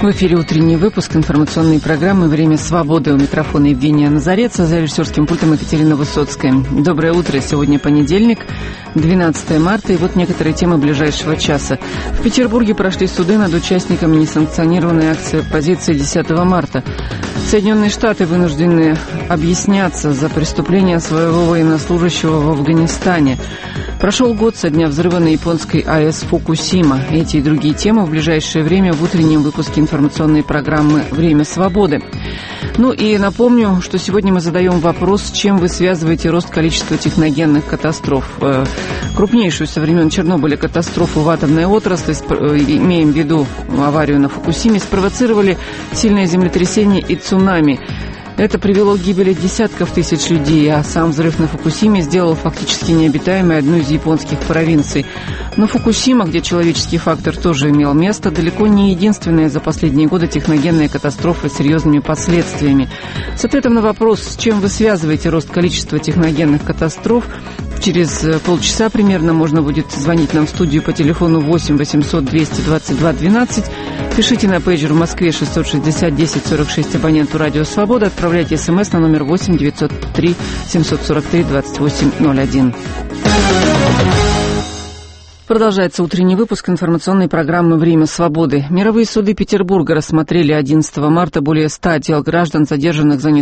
В эфире утренний выпуск информационной программы «Время свободы». У микрофона Евгения Назарец, а за режиссерским пультом Екатерина Высоцкая. Доброе утро. Сегодня понедельник, 12 марта, и вот некоторые темы ближайшего часа. В Петербурге прошли суды над участниками несанкционированной акции оппозиции 10 марта. Соединенные Штаты вынуждены объясняться за преступление своего военнослужащего в Афганистане. Прошел год со дня взрыва на японской АЭС Фукусима. Эти и другие темы в ближайшее время в утреннем выпуске информационной программы «Время свободы». Ну и напомню, что сегодня мы задаем вопрос, с чем вы связываете рост количества техногенных катастроф. Крупнейшую со времен Чернобыля катастрофу в атомной отрасли, имеем в виду аварию на Фукусиме, спровоцировали сильное землетрясение и цунами. Это привело к гибели десятков тысяч людей, а сам взрыв на Фукусиме сделал фактически необитаемой одну из японских провинций. Но Фукусима, где человеческий фактор тоже имел место, далеко не единственная за последние годы техногенная катастрофа с серьезными последствиями. С ответом на вопрос, с чем вы связываете рост количества техногенных катастроф, через полчаса примерно можно будет звонить нам в студию по телефону 8 800 222 12. Пишите на пейджер в Москве 660 10 46 абоненту «Радио Свобода». Отправляйте смс на номер 8 903 743 2801. Продолжается утренний выпуск информационной программы «Время свободы». Мировые суды Петербурга рассмотрели 11 марта более 100 дел граждан, задержанных за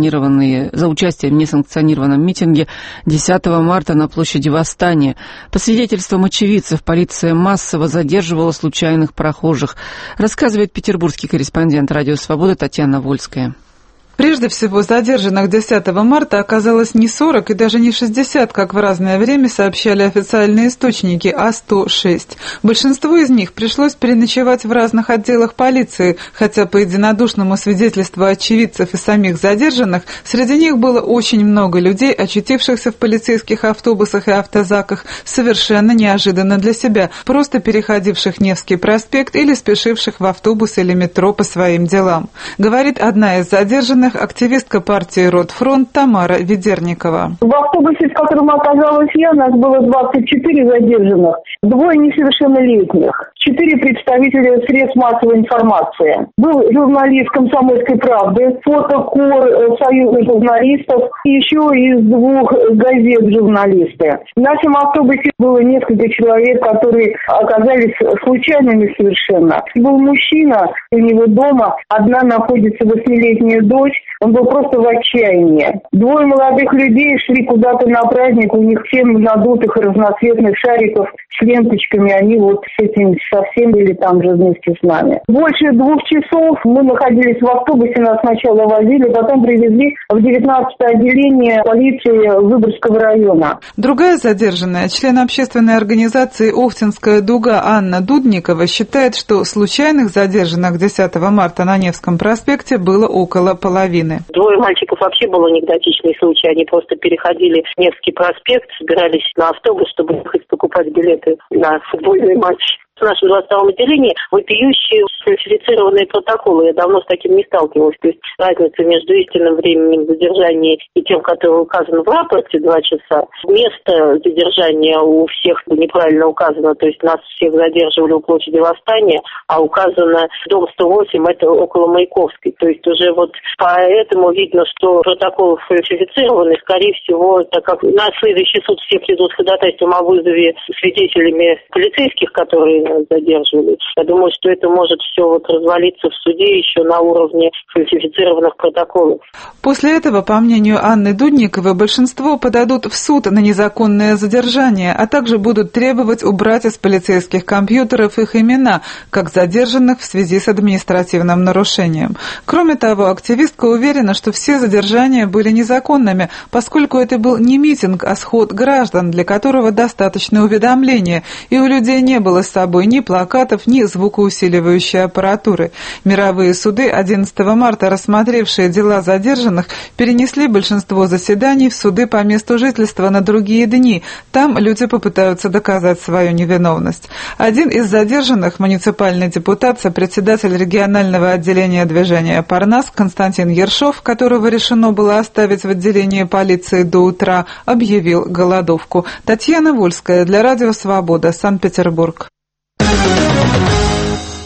участие в несанкционированном митинге 10 марта на площади Восстания. По свидетельствам очевидцев, полиция массово задерживала случайных прохожих, рассказывает петербургский корреспондент «Радио Свобода» Татьяна Вольская. Прежде всего, задержанных 10 марта оказалось не 40 и даже не 60, как в разное время сообщали официальные источники, а 106. Большинству из них пришлось переночевать в разных отделах полиции, хотя по единодушному свидетельству очевидцев и самих задержанных, среди них было очень много людей, очутившихся в полицейских автобусах и автозаках, совершенно неожиданно для себя, просто переходивших Невский проспект или спешивших в автобус или метро по своим делам. Говорит одна из задержанных, активистка партии «Ротфронт» Тамара Ведерникова. В автобусе, в котором оказалась я, нас было 24 задержанных, 2 несовершеннолетних, 4 представителя средств массовой информации. Был журналист «Комсомольской правды», фотокор союза журналистов и еще из 2 газет журналисты. В нашем автобусе было несколько человек, которые оказались случайными совершенно. Был мужчина, у него дома одна находится 8-летняя дочь. Он был просто в отчаянии. 2 молодых людей шли куда-то на праздник, у них 7 надутых разноцветных шариков с ленточками, они вот с этим совсем были там же вместе с нами. Больше 2 часов мы находились в автобусе, нас сначала возили, потом привезли в 19-е отделение полиции Выборгского района. Другая задержанная, член общественной организации «Охтинская дуга» Анна Дудникова, считает, что случайных задержанных 10 марта на Невском проспекте было около половины. 2 мальчиков вообще был анекдотичный случай. Они просто переходили Невский проспект, собирались на автобус, чтобы ехать покупать билеты на футбольный матч. В нашем 22-м отделении вопиющие фальсифицированные протоколы. Я давно с таким не сталкивалась. То есть разница между истинным временем задержания и тем, которое указано в рапорте 2 часа. Место задержания у всех неправильно указано. То есть нас всех задерживали у площади Восстания, а указано дом 108, это около Маяковской. То есть уже вот поэтому видно, что протокол фальсифицированы. Скорее всего, так как на следующий суд все придут с ходатайством о вызове свидетелями полицейских, которые задерживали. Я думаю, что это может все вот развалиться в суде еще на уровне фальсифицированных протоколов. После этого, по мнению Анны Дудниковой, большинство подадут в суд на незаконное задержание, а также будут требовать убрать из полицейских компьютеров их имена, как задержанных в связи с административным нарушением. Кроме того, активистка уверена, что все задержания были незаконными, поскольку это был не митинг, а сход граждан, для которого достаточно уведомления, и у людей не было с собой ни плакатов, ни звукоусиливающей аппаратуры. Мировые суды 11 марта, рассмотревшие дела задержанных, перенесли большинство заседаний в суды по месту жительства на другие дни. Там люди попытаются доказать свою невиновность. Один из задержанных, муниципальный депутат, сопредседатель регионального отделения движения «Парнас» Константин Ершов, которого решено было оставить в отделении полиции до утра, объявил голодовку. Татьяна Вольская для «Радио Свобода», Санкт-Петербург.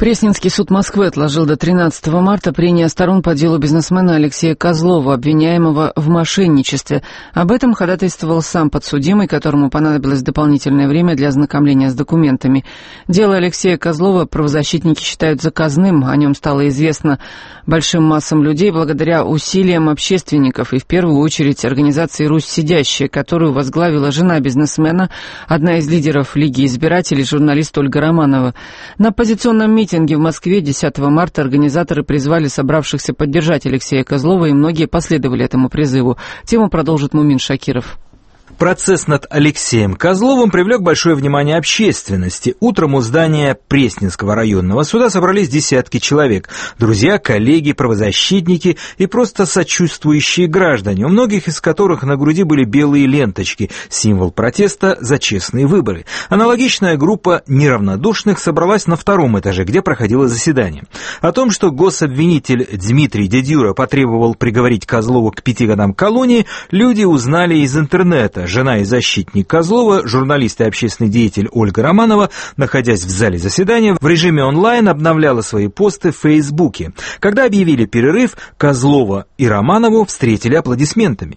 Пресненский суд Москвы отложил до 13 марта прения сторон по делу бизнесмена Алексея Козлова, обвиняемого в мошенничестве. Об этом ходатайствовал сам подсудимый, которому понадобилось дополнительное время для ознакомления с документами. Дело Алексея Козлова правозащитники считают заказным. О нем стало известно большим массам людей благодаря усилиям общественников и, в первую очередь, организации «Русь сидящая», которую возглавила жена бизнесмена, одна из лидеров Лиги избирателей, журналист Ольга Романова. На оппозиционном митинге в Москве 10 марта организаторы призвали собравшихся поддержать Алексея Козлова, и многие последовали этому призыву. Тему продолжит Мумин Шакиров. Процесс над Алексеем Козловым привлек большое внимание общественности. Утром у здания Пресненского районного суда собрались десятки человек. Друзья, коллеги, правозащитники и просто сочувствующие граждане, у многих из которых на груди были белые ленточки, символ протеста за честные выборы. Аналогичная группа неравнодушных собралась на втором этаже, где проходило заседание. О том, что гособвинитель Дмитрий Дедюра потребовал приговорить Козлову к 5 годам колонии, люди узнали из интернета. Жена и защитник Козлова, журналист и общественный деятель Ольга Романова, находясь в зале заседания, в режиме онлайн обновляла свои посты в Фейсбуке. Когда объявили перерыв, Козлова и Романову встретили аплодисментами.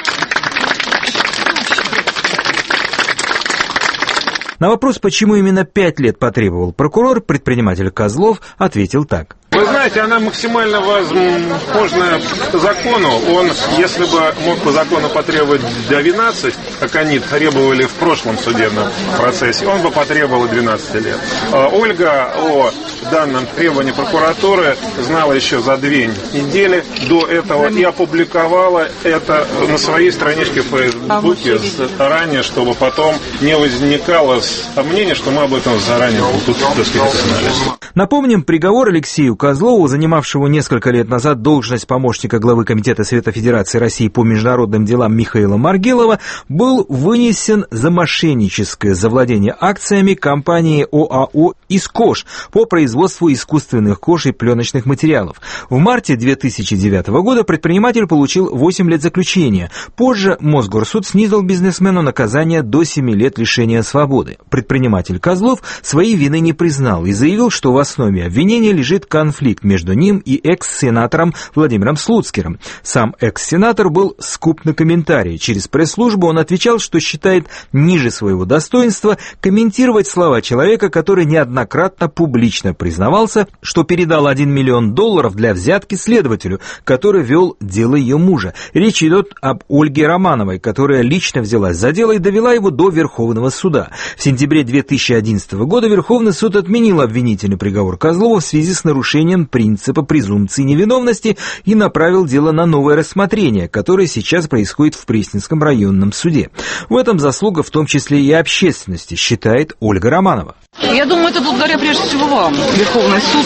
На вопрос, почему именно 5 лет потребовал прокурор, предприниматель Козлов ответил так. Вы знаете, она максимально возможна по закону. Он, если бы мог по закону потребовать 12, как они требовали в прошлом судебном процессе, он бы потребовал 12 лет. Ольга о данном требовании прокуратуры знала еще за 2 недели до этого и опубликовала это на своей страничке в Фейсбуке заранее, чтобы потом не возникало сомнения, что мы об этом заранее тут, так сказать, знали. Напомним, приговор Алексею Козлову, занимавшему несколько лет назад должность помощника главы Комитета Совета Федерации России по международным делам Михаила Маргелова, был вынесен за мошенническое завладение акциями компании ОАО «Искош» по производству искусственных кож и пленочных материалов. В марте 2009 года предприниматель получил 8 лет заключения. Позже Мосгорсуд снизил бизнесмену наказание до 7 лет лишения свободы. Предприниматель Козлов своей вины не признал и заявил, что в основе обвинения лежит конфликт между ним и экс-сенатором Владимиром Слуцкером. Сам экс-сенатор был скуп на комментарии. Через пресс-службу он отвечал, что считает ниже своего достоинства комментировать слова человека, который неоднократно публично признавался, что передал $1 миллион для взятки следователю, который вел дело ее мужа. Речь идет об Ольге Романовой, которая лично взялась за дело и довела его до Верховного суда. В сентябре 2011 года Верховный суд отменил обвинительный приговор Козлова в связи с нарушением принципа презумпции невиновности и направил дело на новое рассмотрение, которое сейчас происходит в Пресненском районном суде. В этом заслуга в том числе и общественности, считает Ольга Романова. Я думаю, это благодаря прежде всего вам. Верховный суд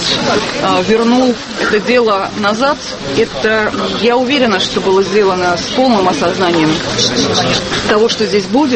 вернул это дело назад. Это, я уверена, что было сделано с полным осознанием того, что здесь будет,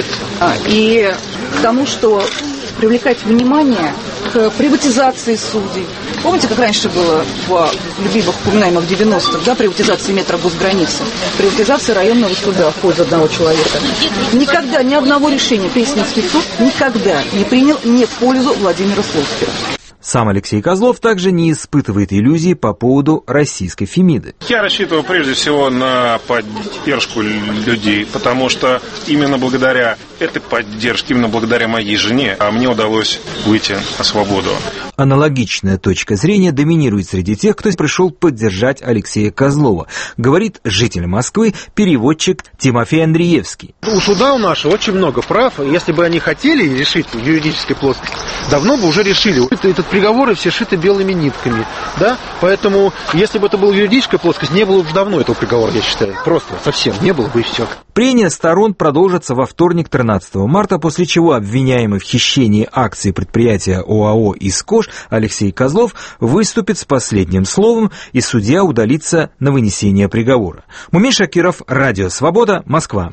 и к тому, что привлекать внимание к приватизации судей. Помните, как раньше было в любимых, упоминаемых 90-х, да, приватизации метра госграницы, приватизация районного суда в пользу одного человека. Никогда ни одного решения Пресненский суд никогда не принял не в пользу Владимира Слуцкера. Сам Алексей Козлов также не испытывает иллюзий по поводу российской Фемиды. Я рассчитываю прежде всего на поддержку людей, потому что именно благодаря этой поддержке, именно благодаря моей жене, мне удалось выйти на свободу. Аналогичная точка зрения доминирует среди тех, кто пришел поддержать Алексея Козлова, говорит житель Москвы, переводчик Тимофей Андреевский. У суда у нашего очень много прав. Если бы они хотели решить в юридической плоскости, давно бы уже решили. Этот приговоры все шиты белыми нитками, да? Поэтому, если бы это была юридическая плоскость, не было бы давно этого приговора, я считаю. Просто совсем не было бы и все. Прения сторон продолжатся во вторник, 13 марта, после чего обвиняемый в хищении акций предприятия ОАО «Искош» Алексей Козлов выступит с последним словом, и судья удалится на вынесение приговора. Мумин Шакиров, Радио Свобода, Москва.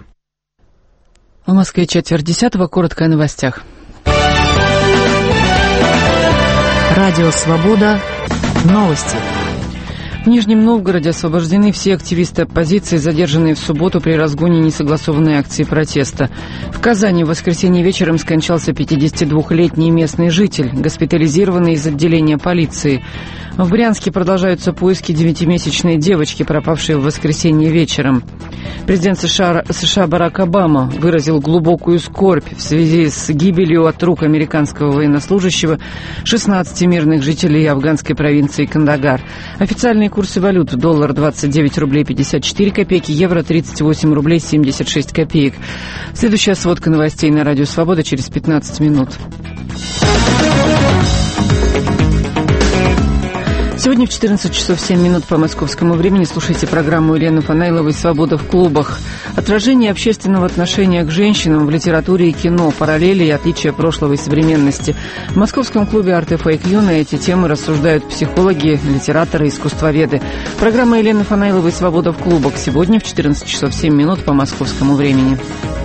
В Москве 9:45, коротко о новостях. Радио Свобода. Новости. В Нижнем Новгороде освобождены все активисты оппозиции, задержанные в субботу при разгоне несогласованной акции протеста. В Казани в воскресенье вечером скончался 52-летний местный житель, госпитализированный из отделения полиции. В Брянске продолжаются поиски 9-месячной девочки, пропавшей в воскресенье вечером. Президент США Барак Обама выразил глубокую скорбь в связи с гибелью от рук американского военнослужащего 16 мирных жителей афганской провинции Кандагар. Официальные курсы валют: доллар 29 рублей 54 копейки, евро 38 рублей 76 копеек. Следующая сводка новостей на Радио Свобода через 15 минут. Сегодня в 14 часов 7 минут по московскому времени слушайте программу Елены Фанайловой «Свобода в клубах». Отражение общественного отношения к женщинам в литературе и кино, параллели и отличия прошлого и современности. В московском клубе «Арт и Фейк Ю» на эти темы рассуждают психологи, литераторы, искусствоведы. Программа Елены Фанайловой «Свобода в клубах» сегодня в 14 часов 7 минут по московскому времени.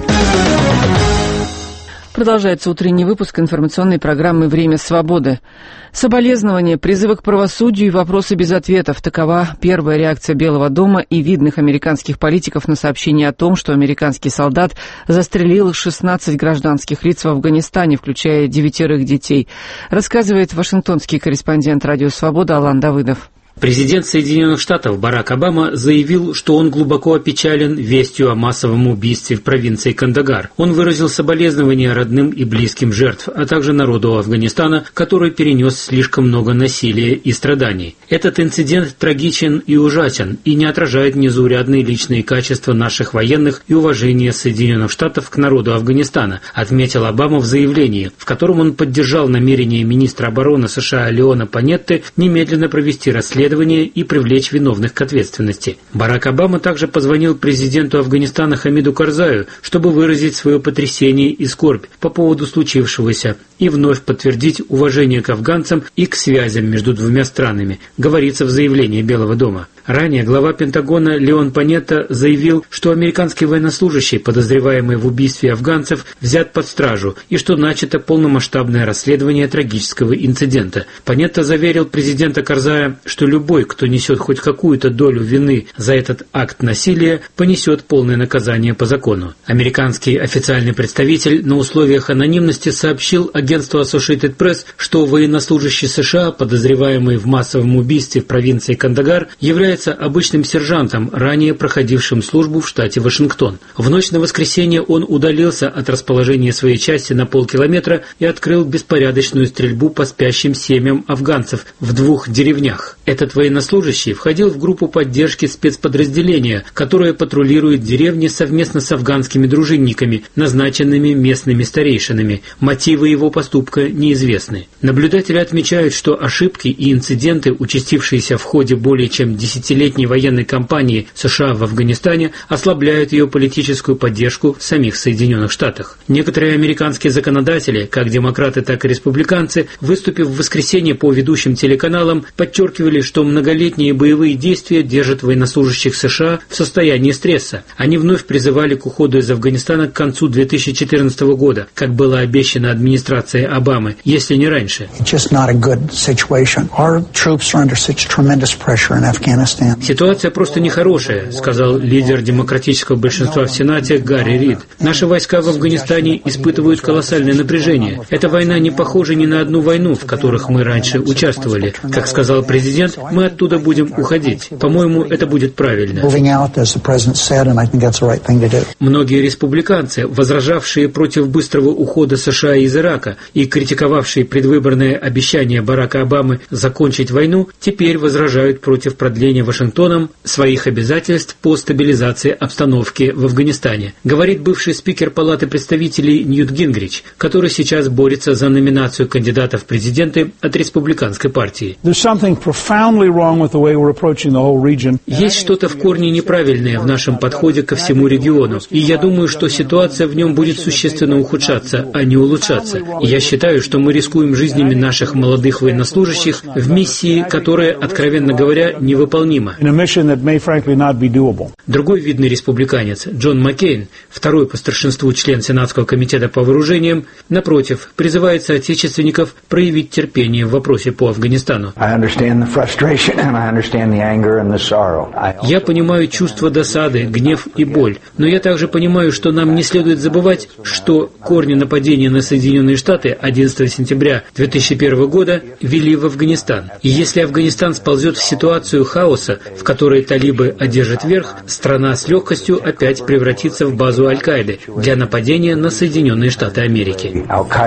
Продолжается утренний выпуск информационной программы «Время свободы». Соболезнования, призывы к правосудию и вопросы без ответов. Такова первая реакция Белого дома и видных американских политиков на сообщение о том, что американский солдат застрелил 16 гражданских лиц в Афганистане, включая 9 детей. Рассказывает вашингтонский корреспондент «Радио Свобода» Алан Давыдов. Президент Соединенных Штатов Барак Обама заявил, что он глубоко опечален вестью о массовом убийстве в провинции Кандагар. Он выразил соболезнования родным и близким жертв, а также народу Афганистана, который перенес слишком много насилия и страданий. Этот инцидент трагичен и ужасен и не отражает незаурядные личные качества наших военных и уважение Соединенных Штатов к народу Афганистана, отметил Обама в заявлении, в котором он поддержал намерение министра обороны США Леона Панетты немедленно провести расследование и привлечь виновных к ответственности. Барак Обама также позвонил президенту Афганистана Хамиду Карзаю, чтобы выразить свое потрясение и скорбь по поводу случившегося и вновь подтвердить уважение к афганцам и к связям между двумя странами, говорится в заявлении Белого дома. Ранее глава Пентагона Леон Панетта заявил, что американский военнослужащий, подозреваемый в убийстве афганцев, взят под стражу и что начато полномасштабное расследование трагического инцидента. Панетта заверил президента Карзая, что любой, кто несет хоть какую-то долю вины за этот акт насилия, понесет полное наказание по закону. Американский официальный представитель на условиях анонимности сообщил агентству Associated Press, что военнослужащий США, подозреваемый в массовом убийстве в провинции Кандагар, является обычным сержантом, ранее проходившим службу в штате Вашингтон. В ночь на воскресенье он удалился от расположения своей части на полкилометра и открыл беспорядочную стрельбу по спящим семьям афганцев в 2 деревнях. Этот военнослужащий входил в группу поддержки спецподразделения, которое патрулирует деревни совместно с афганскими дружинниками, назначенными местными старейшинами. Мотивы его поступка неизвестны. Наблюдатели отмечают, что ошибки и инциденты, участившиеся в ходе более чем 10-летней военной кампании США в Афганистане, ослабляют ее политическую поддержку в самих Соединенных Штатах. Некоторые американские законодатели, как демократы, так и республиканцы, выступив в воскресенье по ведущим телеканалам, подчеркивали, что многолетние боевые действия держат военнослужащих США в состоянии стресса. Они вновь призывали к уходу из Афганистана к концу 2014 года, как было обещано администрацией Обамы, если не раньше. Ситуация просто нехорошая, сказал лидер демократического большинства в Сенате Гарри Рид. Наши войска в Афганистане испытывают колоссальное напряжение. Эта война не похожа ни на одну войну, в которых мы раньше участвовали. Как сказал президент, мы оттуда будем уходить. По-моему, это будет правильно. Многие республиканцы, возражавшие против быстрого ухода США из Ирака и критиковавшие предвыборное обещание Барака Обамы закончить войну, теперь возражают против продления Вашингтоном своих обязательств по стабилизации обстановки в Афганистане, говорит бывший спикер Палаты представителей Ньют Гингрич, который сейчас борется за номинацию кандидата в президенты от республиканской партии. Есть что-то в корне неправильное в нашем подходе ко всему региону, и я думаю, что ситуация в нем будет существенно ухудшаться, а не улучшаться. И я считаю, что мы рискуем жизнями наших молодых военнослужащих в миссии, которая, откровенно говоря, невыполнима невыполнима. Другой видный республиканец, Джон Маккейн, второй по старшинству член Сенатского комитета по вооружениям, напротив, призывает соотечественников проявить терпение в вопросе по Афганистану. Я понимаю чувство досады, гнев и боль, но я также понимаю, что нам не следует забывать, что корни нападения на Соединенные Штаты 11 сентября 2001 года вели в Афганистан. И если Афганистан сползет в ситуацию хаоса, в которой талибы одержат верх, страна с легкостью опять превратится в базу Аль-Каиды для нападения на Соединенные Штаты Америки.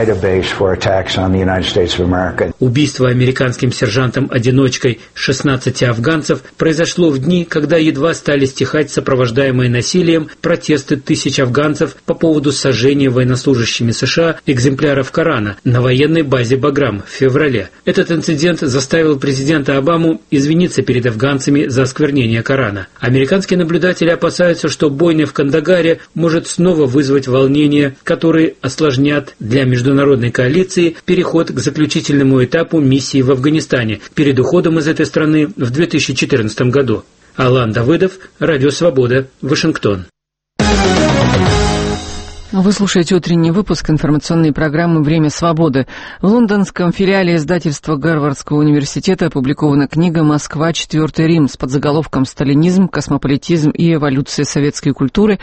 Убийство американским сержантом-одиночкой 16 афганцев произошло в дни, когда едва стали стихать сопровождаемые насилием протесты тысяч афганцев по поводу сожжения военнослужащими США экземпляров Корана на военной базе Баграм в феврале. Этот инцидент заставил президента Обаму извиниться перед афганцами за осквернение Корана. Американские наблюдатели опасаются, что бойня в Кандагаре может снова вызвать волнения, которые осложнят для международной коалиции переход к заключительному этапу миссии в Афганистане перед уходом из этой страны в 2014 году. Алан Давыдов, Радио Свобода, Вашингтон. Вы слушаете утренний выпуск информационной программы «Время свободы». В лондонском филиале издательства Гарвардского университета опубликована книга «Москва. Четвертый Рим» с подзаголовком «Сталинизм, космополитизм и эволюция советской культуры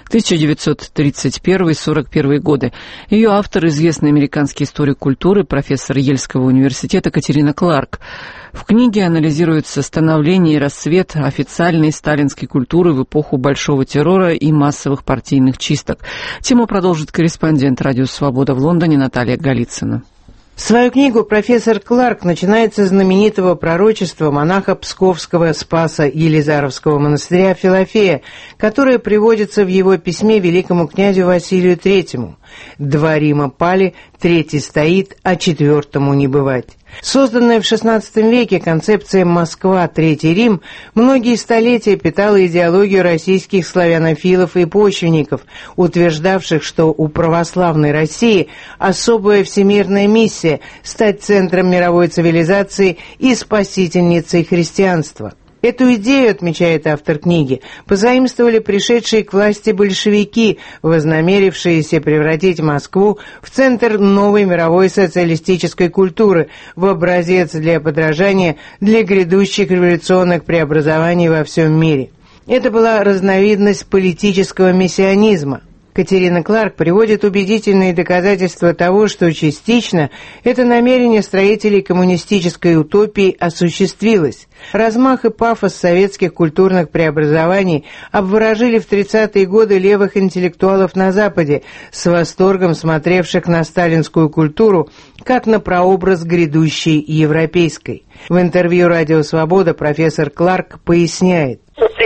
1931-41 годы». Ее автор – известный американский историк культуры, профессор Ельского университета Катерина Кларк. В книге анализируется становление и расцвет официальной сталинской культуры в эпоху Большого террора и массовых партийных чисток. Тему продолжит корреспондент «Радио Свобода» в Лондоне Наталья Голицына. Свою книгу профессор Кларк начинает со знаменитого пророчества монаха Псковского Спаса Елизаровского монастыря Филофея, которое приводится в его письме великому князю Василию III. «Два Рима пали, третий стоит, а четвертому не бывать». Созданная в XVI веке концепция «Москва. Третий Рим» многие столетия питала идеологию российских славянофилов и почвенников, утверждавших, что у православной России особая всемирная миссия – стать центром мировой цивилизации и спасительницей христианства. Эту идею, отмечает автор книги, позаимствовали пришедшие к власти большевики, вознамерившиеся превратить Москву в центр новой мировой социалистической культуры, в образец для подражания для грядущих революционных преобразований во всем мире. Это была разновидность политического мессианизма. Катерина Кларк приводит убедительные доказательства того, что частично это намерение строителей коммунистической утопии осуществилось. Размах и пафос советских культурных преобразований обворожили в 30-е годы левых интеллектуалов на Западе, с восторгом смотревших на сталинскую культуру как на прообраз грядущей европейской. В интервью «Радио Свобода» профессор Кларк поясняет.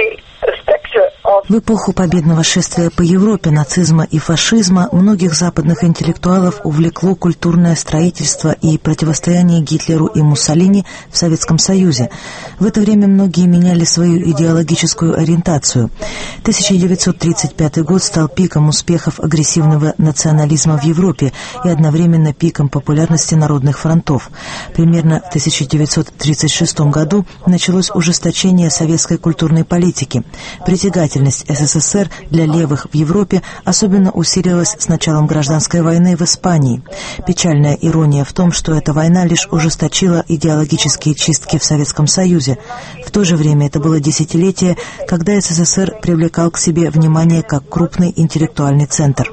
В эпоху победного шествия по Европе, нацизма и фашизма многих западных интеллектуалов увлекло культурное строительство и противостояние Гитлеру и Муссолини в Советском Союзе. В это время многие меняли свою идеологическую ориентацию. 1935 год стал пиком успехов агрессивного национализма в Европе и одновременно пиком популярности народных фронтов. Примерно в 1936 году началось ужесточение советской культурной политики. Притягательность СССР для левых в Европе особенно усилилась с началом гражданской войны в Испании. Печальная ирония в том, что эта война лишь ужесточила идеологические чистки в Советском Союзе. В то же время это было десятилетие, когда СССР привлекал к себе внимание как крупный интеллектуальный центр.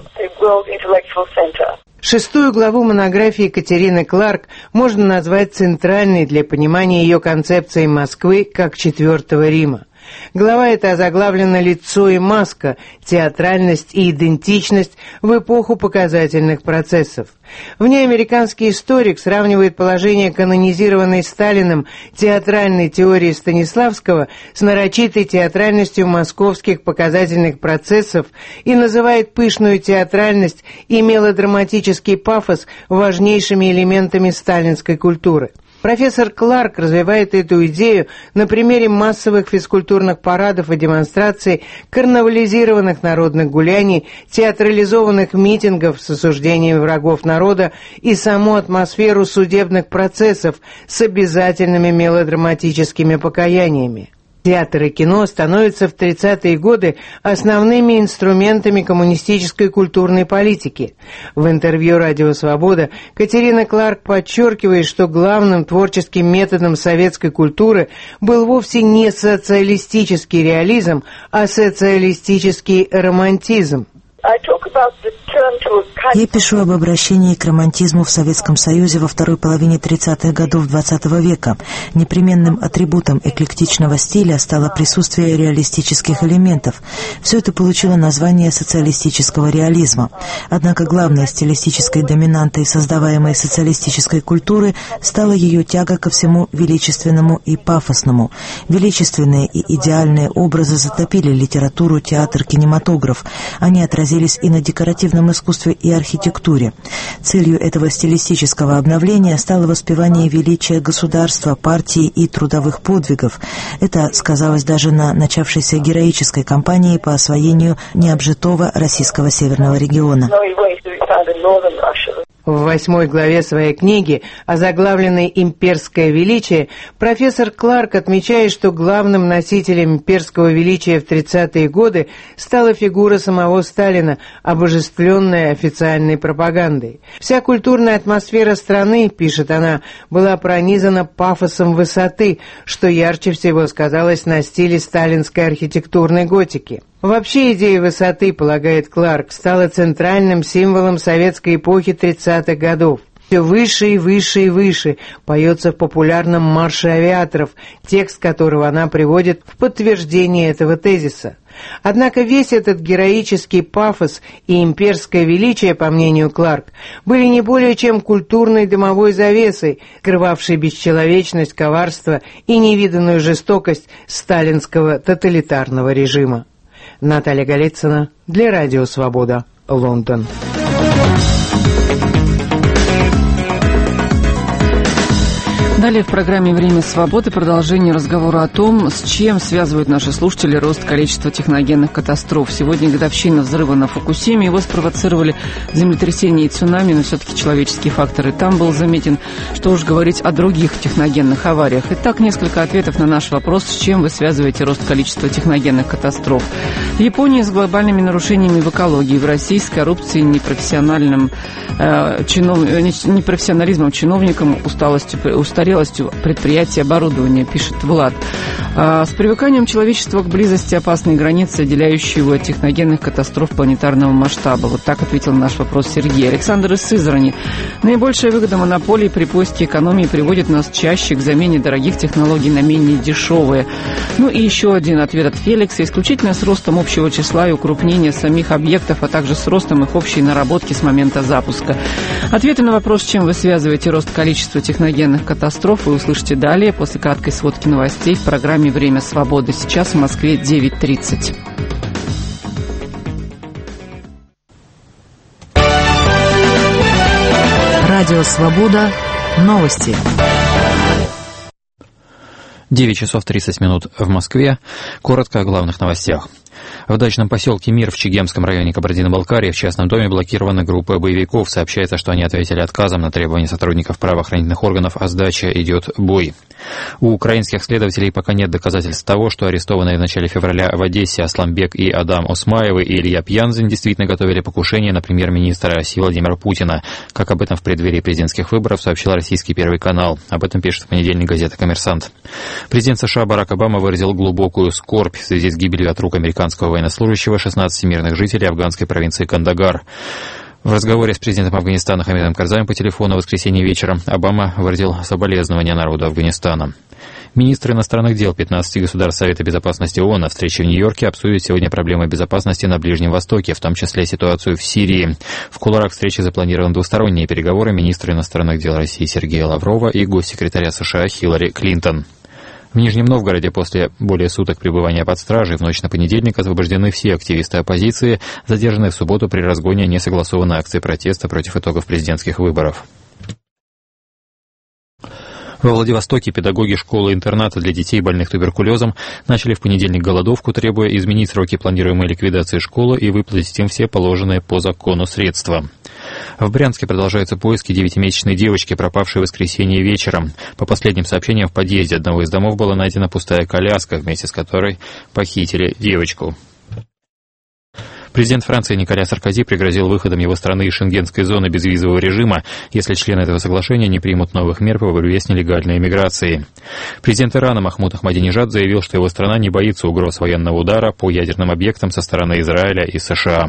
Шестую главу монографии Катерины Кларк можно назвать центральной для понимания ее концепции Москвы как Четвертого Рима. Глава эта озаглавлена «Лицо и маска. Театральность и идентичность в эпоху показательных процессов». В ней американский историк сравнивает положение канонизированной Сталиным театральной теории Станиславского с нарочитой театральностью московских показательных процессов и называет пышную театральность и мелодраматический пафос важнейшими элементами сталинской культуры. Профессор Кларк развивает эту идею на примере массовых физкультурных парадов и демонстраций, карнавализированных народных гуляний, театрализованных митингов с осуждением врагов народа и саму атмосферу судебных процессов с обязательными мелодраматическими покаяниями. Театр и кино становятся в 30-е годы основными инструментами коммунистической культурной политики. В интервью «Радио Свобода» Катерина Кларк подчеркивает, что главным творческим методом советской культуры был вовсе не социалистический реализм, а социалистический романтизм. Я пишу об обращении к романтизму в Советском Союзе во второй половине 30-х годов XX века. Непременным атрибутом эклектичного стиля стало присутствие реалистических элементов. Все это получило название социалистического реализма. Однако главной стилистической доминантой создаваемой социалистической культуры стала ее тяга ко всему величественному и пафосному. Величественные и идеальные образы затопили литературу, театр, кинематограф. Они отразились и на декоративном искусстве и архитектуре. Целью этого стилистического обновления стало воспевание величия государства, партии и трудовых подвигов. Это сказалось даже на начавшейся героической кампании по освоению необжитого российского северного региона. В 8 главе своей книги, озаглавленной «Имперское величие», профессор Кларк отмечает, что главным носителем имперского величия в 30-е годы стала фигура самого Сталина, обожествленная официальной пропагандой. Вся культурная атмосфера страны, пишет она, была пронизана пафосом высоты, что ярче всего сказалось на стиле сталинской архитектурной готики. Вообще идея высоты, полагает Кларк, стала центральным символом советской эпохи 30-х годов. Все выше и выше и выше поется в популярном марше авиаторов, текст которого она приводит в подтверждение этого тезиса. Однако весь этот героический пафос и имперское величие, по мнению Кларк, были не более чем культурной дымовой завесой, скрывавшей бесчеловечность, коварство и невиданную жестокость сталинского тоталитарного режима. Наталья Голицына для Радио Свобода, Лондон. Далее в программе «Время свободы» продолжение разговора о том, с чем связывают наши слушатели рост количества техногенных катастроф. Сегодня годовщина взрыва на Фукусиме. Его спровоцировали землетрясения и цунами, но все-таки человеческие факторы там был заметен. Что уж говорить о других техногенных авариях. Итак, несколько ответов на наш вопрос, с чем вы связываете рост количества техногенных катастроф. В Японии с глобальными нарушениями в экологии, в России с коррупцией, непрофессионализмом чиновникам, устарелостью предприятий, оборудования, пишет Влад. С привыканием человечества к близости опасной границы, отделяющей его от техногенных катастроф планетарного масштаба. Вот так ответил на наш вопрос Сергей. Александр из Сызрани. Наибольшая выгода монополии при поиске экономии приводит нас чаще к замене дорогих технологий на менее дешевые. Ну и еще один ответ от Феликса. Исключительно с ростом общего числа и укрупнения самих объектов, а также с ростом их общей наработки с момента запуска. Ответы на вопрос, с чем вы связываете рост количества техногенных катастроф, вы услышите далее, после краткой сводки новостей в программе «Время свободы». Сейчас в Москве 9:30. Радио «Свобода». Новости. 9 часов 30 минут в Москве. Коротко о главных новостях. В дачном поселке Мир в Чегемском районе Кабардино-Балкарии в частном доме блокирована группа боевиков. Сообщается, что они ответили отказом на требования сотрудников правоохранительных органов о сдаче идет бой. У украинских следователей пока нет доказательств того, что арестованные в начале февраля в Одессе Асламбек и Адам Осмаевы и Илья Пьянзин действительно готовили покушение на премьер-министра России Владимира Путина. Как об этом в преддверии президентских выборов сообщил российский Первый канал. Об этом пишет в понедельник газета «Коммерсант». Президент США Барак Обама выразил глубокую скорбь в связи с гибелью от рук американского военнослужащего 16 мирных жителей афганской провинции Кандагар. В разговоре с президентом Афганистана Хамидом Карзаем по телефону в воскресенье вечером Обама выразил соболезнования народу Афганистана. Министры иностранных дел 15 государств Совета безопасности ООН на встрече в Нью-Йорке обсудят сегодня проблемы безопасности на Ближнем Востоке, в том числе ситуацию в Сирии. В кулуарах встречи запланированы двусторонние переговоры министра иностранных дел России Сергея Лаврова и госсекретаря США Хиллари Клинтон. В Нижнем Новгороде после более суток пребывания под стражей в ночь на понедельник освобождены все активисты оппозиции, задержанные в субботу при разгоне несогласованной акции протеста против итогов президентских выборов. Во Владивостоке педагоги школы-интерната для детей, больных туберкулезом, начали в понедельник голодовку, требуя изменить сроки планируемой ликвидации школы и выплатить им все положенные по закону средства. В Брянске продолжаются поиски 9-месячной девочки, пропавшей в воскресенье вечером. По последним сообщениям, в подъезде одного из домов была найдена пустая коляска, вместе с которой похитили девочку. Президент Франции Николя Саркози пригрозил выходом его страны из шенгенской зоны безвизового режима, если члены этого соглашения не примут новых мер по борьбе с нелегальной миграцией. Президент Ирана Махмуд Ахмадинежад заявил, что его страна не боится угроз военного удара по ядерным объектам со стороны Израиля и США.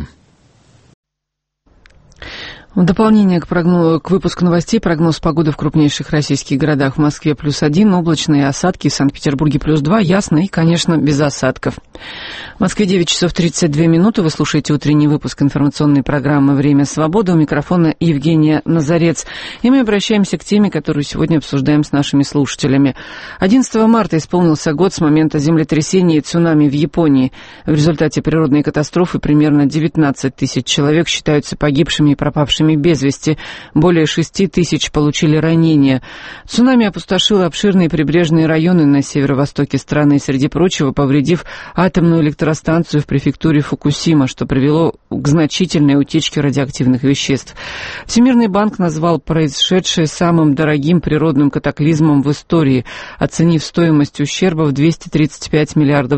В дополнение к выпуску новостей прогноз погоды в крупнейших российских городах: в Москве +1, облачные осадки, в Санкт-Петербурге +2, ясно и, конечно, без осадков. В Москве 9 часов 32 минуты. Вы слушаете утренний выпуск информационной программы «Время свободы». У микрофона Евгения Назарец. И мы обращаемся к теме, которую сегодня обсуждаем с нашими слушателями. 11 марта исполнился год с момента землетрясения и цунами в Японии. В результате природной катастрофы примерно 19 тысяч человек считаются погибшими и пропавшими без вести. Более 6 тысяч получили ранения. Цунами опустошило обширные прибрежные районы на северо-востоке страны, среди прочего повредив атомную электростанцию в префектуре Фукусима, что привело к значительной утечке радиоактивных веществ. Всемирный банк назвал происшедшее самым дорогим природным катаклизмом в истории, оценив стоимость ущерба в $235 миллиардов.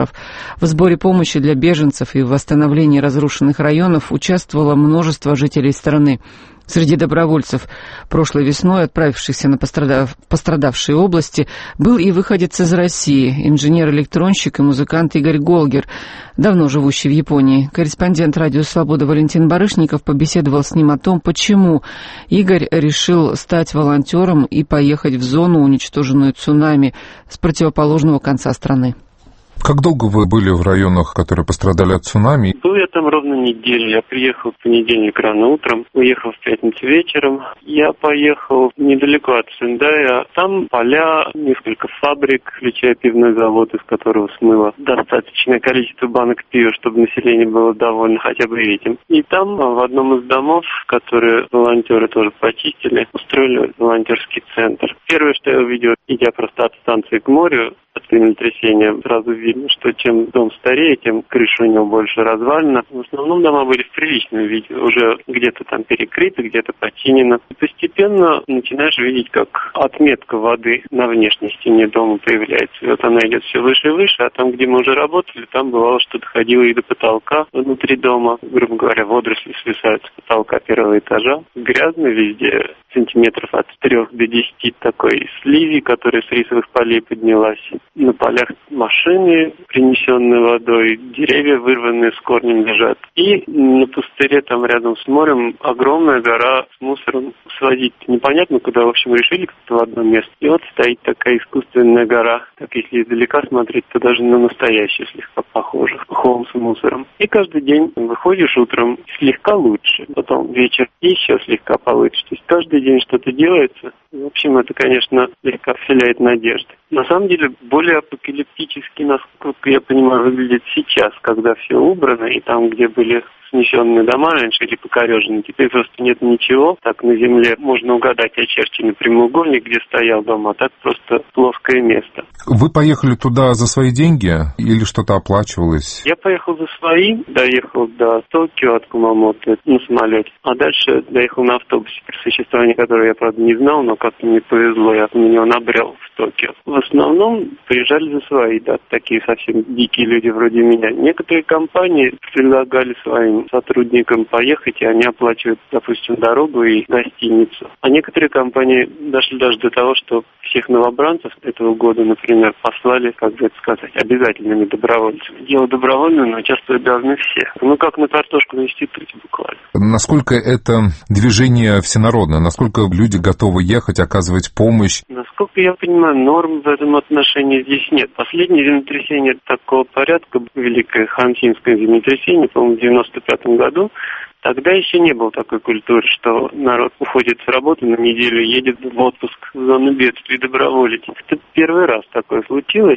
В сборе помощи для беженцев и в восстановлении разрушенных районов участвовало множество жителей страны. Среди добровольцев, прошлой весной отправившихся на пострадавшие области, был и выходец из России, инженер-электронщик и музыкант Игорь Голгер, давно живущий в Японии. Корреспондент «Радио Свобода» Валентин Барышников побеседовал с ним о том, почему Игорь решил стать волонтером и поехать в зону, уничтоженную цунами, с противоположного конца страны. Как долго вы были в районах, которые пострадали от цунами? Был я там ровно неделю. Я приехал в понедельник рано утром, уехал в пятницу вечером. Я поехал недалеко от Сендая. Там поля, несколько фабрик, включая пивной завод, из которого смыло достаточное количество банок пива, чтобы население было довольно хотя бы этим. И там, в одном из домов, которые волонтеры тоже почистили, устроили волонтерский центр. Первое, что я увидел, идя просто от станции к морю, от землетрясения, сразу видно, что чем дом старее, тем крыша у него больше развалена. В основном дома были в приличном виде, уже где-то там перекрыты, где-то починено. И постепенно начинаешь видеть, как отметка воды на внешней стене дома появляется. И вот она идет все выше и выше, а там, где мы уже работали, там бывало, что доходило и до потолка внутри дома. Грубо говоря, водоросли свисают с потолка первого этажа. Грязно везде, сантиметров от 3 до 10 такой сливи, которая с рисовых полей поднялась. На полях машины, принесенные водой, деревья, вырванные с корнем, лежат. И на пустыре, там рядом с морем, огромная гора с мусором. Свозить непонятно куда, в общем, решили как-то в одно место. И вот стоит такая искусственная гора. Так, если издалека смотреть, то даже на настоящую слегка похоже. Холм с мусором. И каждый день выходишь утром, слегка лучше. Потом вечер еще слегка получше. То есть каждый день что-то делается. В общем, это, конечно, слегка вселяет надежды. На самом деле, более апокалиптически, насколько я понимаю, выглядит сейчас, когда все убрано, и там, где были снесенные дома раньше или покорежены, теперь просто нет ничего. Так на земле можно угадать очерченный прямоугольник, где стоял дом, а так просто плоское место. Вы поехали туда за свои деньги или что-то оплачивалось? Я поехал за свои, доехал до Токио от Кумамото на самолете, а дальше доехал на автобусе, про существование которого я, правда, не знал, но как-то мне повезло, я на него набрел в Токио. В основном приезжали за свои, да, такие совсем дикие люди вроде меня. Некоторые компании предлагали своим сотрудникам поехать, и они оплачивают, допустим, дорогу и гостиницу. А некоторые компании дошли даже до того, что всех новобранцев этого года, например, послали, как бы это сказать, обязательными добровольцами. Дело добровольное, но участвовать должны все. Ну, как на картошку на институте буквально. Насколько это движение всенародное? Насколько люди готовы ехать, оказывать помощь? Насколько я понимаю, норм в этом отношении здесь нет. Последнее землетрясение такого порядка, великое хансинское землетрясение, по-моему, в 95 году, тогда еще не было такой культуры, что народ уходит с работы на неделю, едет в отпуск в зону бедствий доброволить. Это первый раз такое случилось.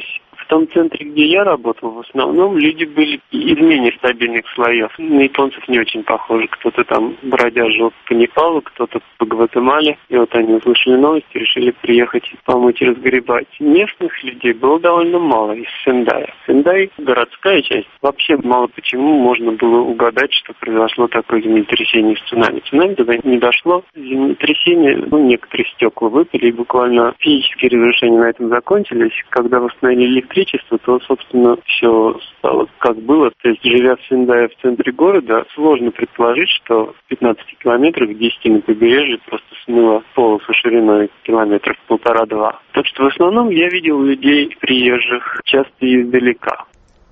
том центре, где я работал, в основном люди были из менее стабильных слоев. На японцев не очень похожи. Кто-то там бродяжил по Непалу, кто-то по Гватемале. И вот они услышали новости, решили приехать помыть и разгребать. Местных людей было довольно мало из Сендая. Сендай, городская часть, вообще мало почему можно было угадать, что произошло такое землетрясение с цунами. Цунами туда не дошло. Землетрясение, некоторые стекла выпали, и буквально физические разрушения на этом закончились. Когда восстановили электричество, то, собственно, все стало как было. То есть, живя в Сендае в центре города, сложно предположить, что в 15 километрах, 10 на побережье просто смыло полосу шириной километров 1,5-2. Так что в основном я видел людей приезжих, часто издалека.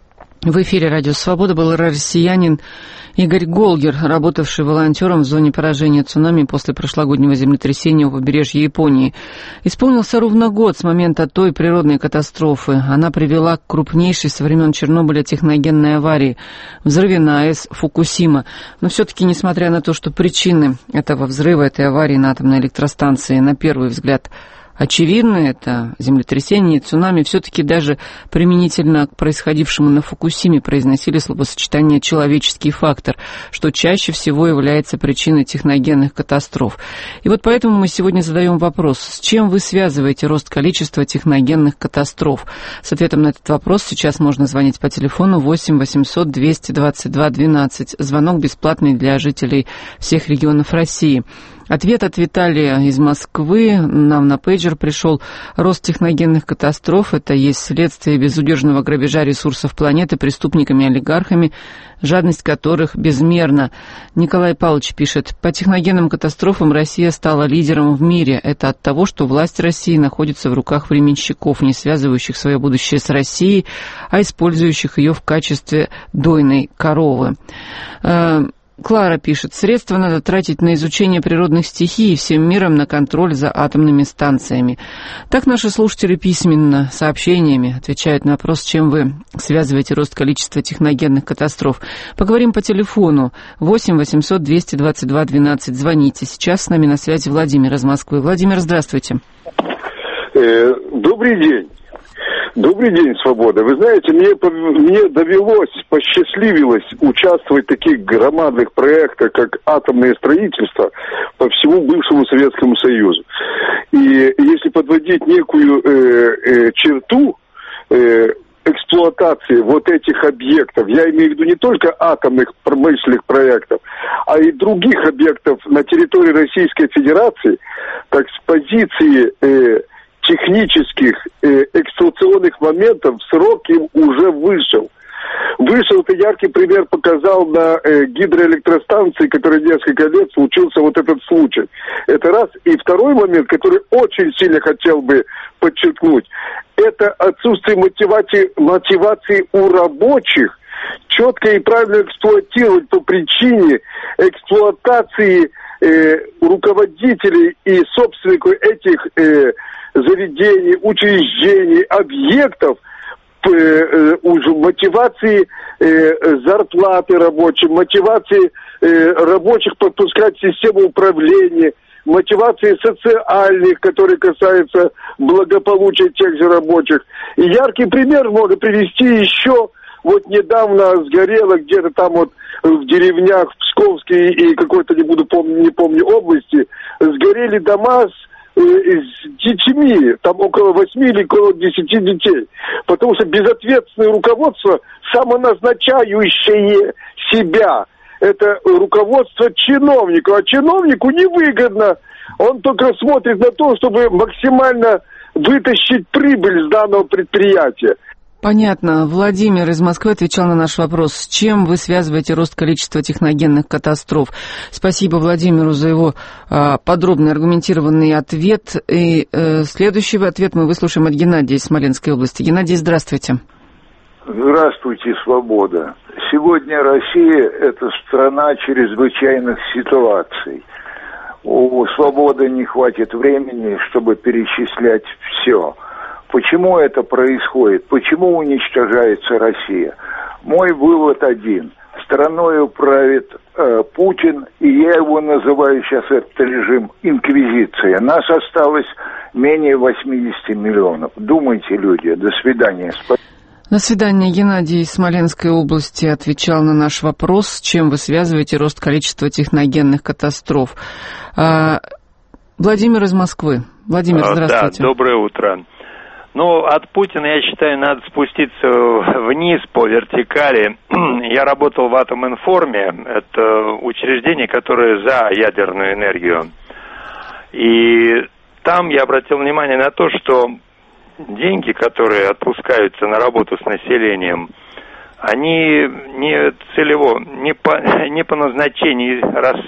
В эфире «Радио Свобода» был россиянин Игорь Голгер, работавший волонтером в зоне поражения цунами после прошлогоднего землетрясения у побережья Японии. Исполнился ровно год с момента той природной катастрофы. Она привела к крупнейшей со времен Чернобыля техногенной аварии – взрыве на АЭС Фукусима. Но все-таки, несмотря на то, что причины этого взрыва, этой аварии на атомной электростанции, на первый взгляд, очевидно, это землетрясение и цунами, все-таки даже применительно к происходившему на Фукусиме произносили словосочетание «человеческий фактор», что чаще всего является причиной техногенных катастроф. И вот поэтому мы сегодня задаем вопрос, с чем вы связываете рост количества техногенных катастроф? С ответом на этот вопрос сейчас можно звонить по телефону 8 800 222 12. Звонок бесплатный для жителей всех регионов России. Ответ от Виталия из Москвы. Нам на пейджер пришел. Рост техногенных катастроф – это есть следствие безудержного грабежа ресурсов планеты преступниками и олигархами, жадность которых безмерна. Николай Павлович пишет: по техногенным катастрофам Россия стала лидером в мире. Это от того, что власть России находится в руках временщиков, не связывающих свое будущее с Россией, а использующих ее в качестве дойной коровы. Клара пишет: средства надо тратить на изучение природных стихий и всем миром на контроль за атомными станциями. Так наши слушатели письменно, сообщениями отвечают на вопрос, с чем вы связываете рост количества техногенных катастроф. Поговорим по телефону 8 800 222 12. Звоните. Сейчас с нами на связи Владимир из Москвы. Владимир, здравствуйте. Добрый день. Добрый день, Свобода. Вы знаете, мне довелось, посчастливилось участвовать в таких громадных проектах, как атомное строительство по всему бывшему Советскому Союзу. И если подводить некую черту эксплуатации вот этих объектов, я имею в виду не только атомных промышленных проектов, а и других объектов на территории Российской Федерации, так с позиции технических эксплуатационных моментов срок им уже вышел. Это яркий пример показал на гидроэлектростанции, которая несколько лет случился вот этот случай. Это раз. И второй момент, который очень сильно хотел бы подчеркнуть, это отсутствие мотивации у рабочих четко и правильно эксплуатировать по причине эксплуатации руководителей и собственников этих заведений, учреждений, объектов, уже мотивации зарплаты рабочим, мотивации рабочих подпускать в систему управления, мотивации социальных, которые касаются благополучия тех же рабочих. И яркий пример можно привести еще. Вот недавно сгорело где-то там вот в деревнях в Псковской и какой-то, не помню области, сгорели дома с детьми, там около 8 или около 10 детей. Потому что безответственное руководство, самоназначающее себя, это руководство чиновнику. А чиновнику невыгодно. Он только смотрит на то, чтобы максимально вытащить прибыль с данного предприятия. Понятно. Владимир из Москвы отвечал на наш вопрос. С чем вы связываете рост количества техногенных катастроф? Спасибо Владимиру за его подробный, аргументированный ответ. И следующий ответ мы выслушаем от Геннадия из Смоленской области. Геннадий, здравствуйте. Здравствуйте, Свобода. Сегодня Россия – это страна чрезвычайных ситуаций. У Свободы не хватит времени, чтобы перечислять все. Почему это происходит? Почему уничтожается Россия? Мой вывод один. Страною правит Путин, и я его называю сейчас этот режим инквизиция. Нас осталось менее 80 миллионов. Думайте, люди. До свидания. До свидания. Геннадий из Смоленской области отвечал на наш вопрос, с чем вы связываете рост количества техногенных катастроф. Владимир из Москвы. Владимир, здравствуйте. Да, доброе утро. Ну, от Путина, я считаю, надо спуститься вниз по вертикали. Я работал в Атоминформе. Это учреждение, которое за ядерную энергию. И там я обратил внимание на то, что деньги, которые отпускаются на работу с населением, они не целево, не по назначению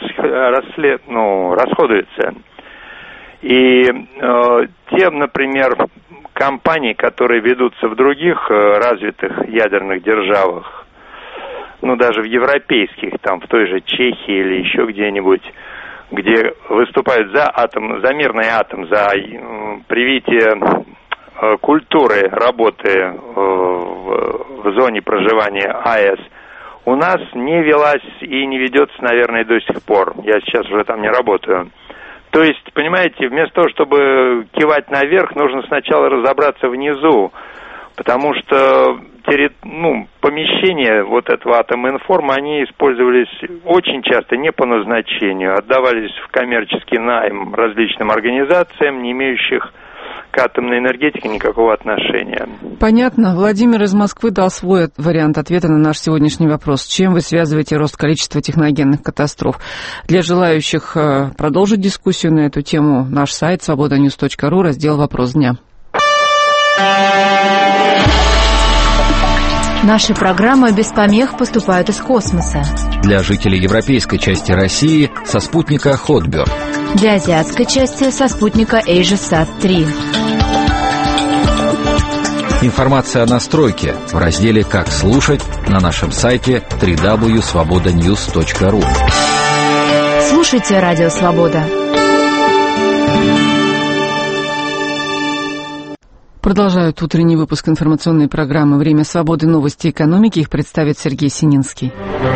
расходуются. И те, например, компании, которые ведутся в других развитых ядерных державах, ну даже в европейских, там в той же Чехии или еще где-нибудь, где выступают за мирный атом, за привитие культуры работы в зоне проживания АЭС, у нас не велась и не ведется, наверное, до сих пор. Я сейчас уже там не работаю. То есть, понимаете, вместо того, чтобы кивать наверх, нужно сначала разобраться внизу, потому что помещения вот этого Атоминформа, они использовались очень часто не по назначению, отдавались в коммерческий найм различным организациям, не имеющих к атомной энергетике никакого отношения. Понятно. Владимир из Москвы дал свой вариант ответа на наш сегодняшний вопрос. Чем вы связываете рост количества техногенных катастроф? Для желающих продолжить дискуссию на эту тему наш сайт svobodanews.ru, раздел «Вопрос дня». Наши программы без помех поступают из космоса. Для жителей европейской части России со спутника Hotbird. Для азиатской части со спутника AsiaSat-3. Информация о настройке в разделе «Как слушать» на нашем сайте www.svobodanews.ru. Слушайте Радио Свобода. Продолжают утренний выпуск информационной программы «Время свободы. Новости экономики». Их представит Сергей Сининский.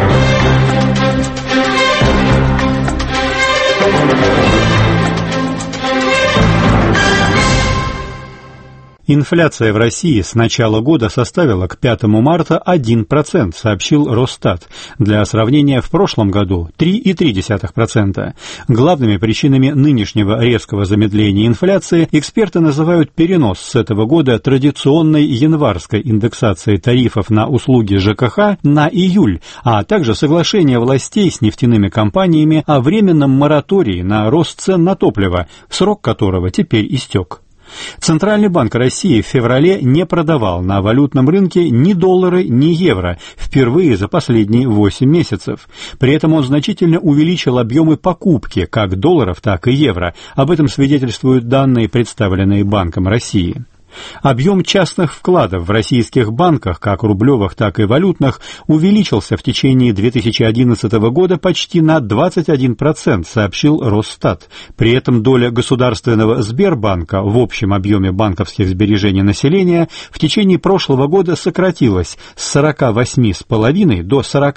Инфляция в России с начала года составила к 5 марта 1%, сообщил Росстат. Для сравнения, в прошлом году 3,3%. Главными причинами нынешнего резкого замедления инфляции эксперты называют перенос с этого года традиционной январской индексации тарифов на услуги ЖКХ на июль, а также соглашение властей с нефтяными компаниями о временном моратории на рост цен на топливо, срок которого теперь истек. Центральный банк России в феврале не продавал на валютном рынке ни доллары, ни евро, впервые за последние 8 месяцев. При этом он значительно увеличил объемы покупки как долларов, так и евро. Об этом свидетельствуют данные, представленные Банком России. Объем частных вкладов в российских банках, как рублевых, так и валютных, увеличился в течение 2011 года почти на 21%, сообщил Росстат. При этом доля государственного Сбербанка в общем объеме банковских сбережений населения в течение прошлого года сократилась с 48,5% до